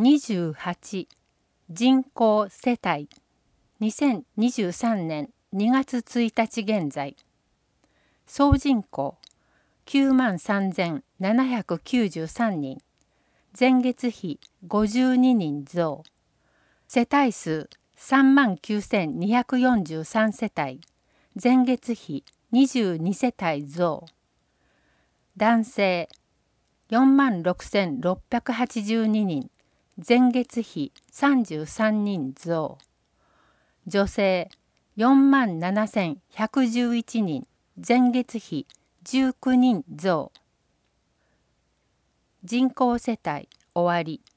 28人口世帯2023年2月1日現在総人口93,793人前月比52人増世帯数39,243世帯前月比22世帯増男性46,682人前月比33人増女性47,111人前月比19人増人口世帯終わり。